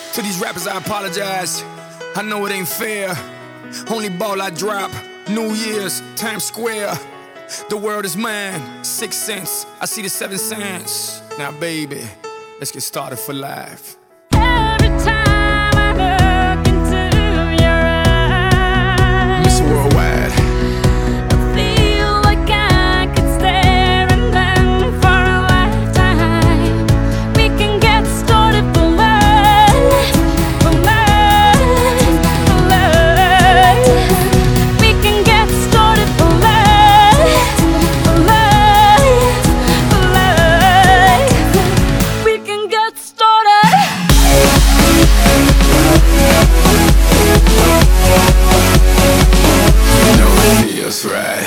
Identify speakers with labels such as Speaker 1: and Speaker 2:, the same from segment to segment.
Speaker 1: To these rappers, I apologize. I know it ain't fair. Only ball I drop, New Year's, Times Square. The world is mine, 6 cents. I see the 7 cents. Now, baby, let's get started for life.
Speaker 2: Every time I look into your eyes,
Speaker 1: Miss Worldwide.
Speaker 2: I feel like I could stare at them for a lifetime. We can get started for love, for love, for love. We can get started for love, for love, for love. We can get started.
Speaker 1: You know it feels right.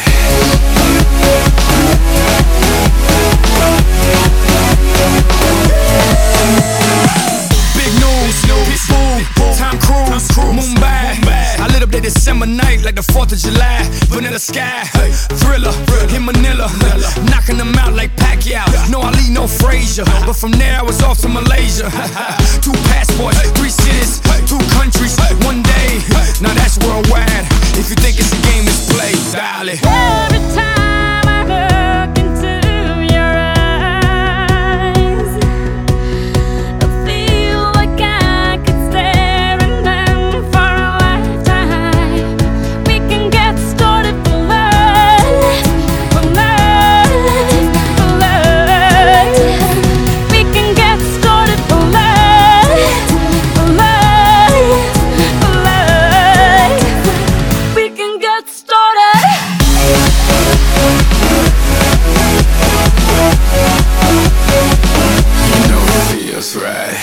Speaker 1: Big news, Pitbull, Tom Cruise, Mumbai. I lit up that December night like the 4th of July. Vanilla Sky, Thriller, in Manila, knocking them out like Pacquiao. No Ali, no Frazier, but from there I was off to Malaysia. 2 passports, 3 cities, 2 countries, 1 day. Now that's worldwide. If you think it's a game, it's play, darling.
Speaker 2: Every time I look into your eyes, I feel like I could stare at them for a lifetime. We can get started for love, for love, for love. We can get started for love, for love, for love. We can get started.
Speaker 1: You know it feels right.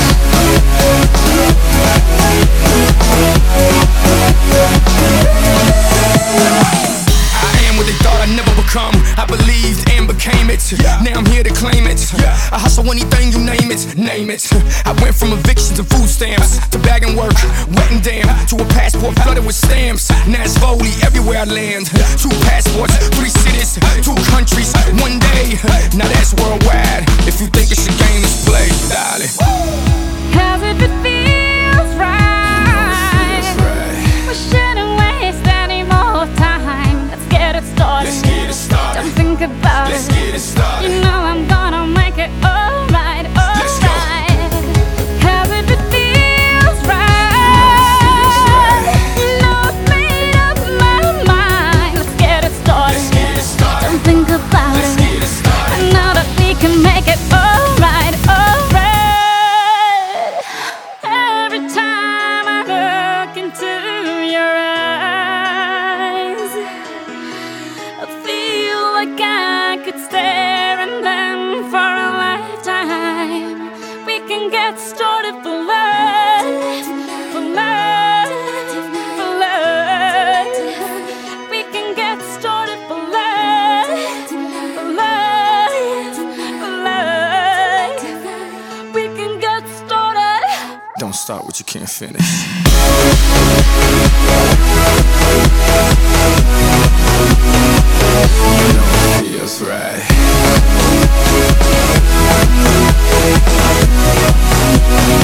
Speaker 1: I am what they thought I'd never become. I believed and became it. Now I'm here to claim it. I hustle anything, you name it, name it. I went from evictions to food stamps, to bagging work, wet and damn, to a passport flooded with stamps. Now it's Foley everywhere I land. 2 passports, 3 cities, 2 countries, 1 day. Now that's worldwide. If you think it's a game, it's play, darling.
Speaker 2: 'Cause if it feels right, we shouldn't waste any more time. Let's get it started.
Speaker 1: Let's get it started.
Speaker 2: Don't think about
Speaker 1: Let's
Speaker 2: it.
Speaker 1: get it started.
Speaker 2: You know I'm gonna make it alright,
Speaker 1: Let's go.
Speaker 2: alright. 'Cause if it feels right, you know I've made up my mind. Let's get it started.
Speaker 1: Let's get it started.
Speaker 2: Don't think about
Speaker 1: Let's
Speaker 2: it.
Speaker 1: get it started.
Speaker 2: I know that we can make it alright, alright. Every time I look into your eyes, I feel like I could stare at them for a lifetime. We can get started for love, for love, for love. We can get started for love, for love, for love. We can get started.
Speaker 1: Don't start what you can't finish. You know it feels right.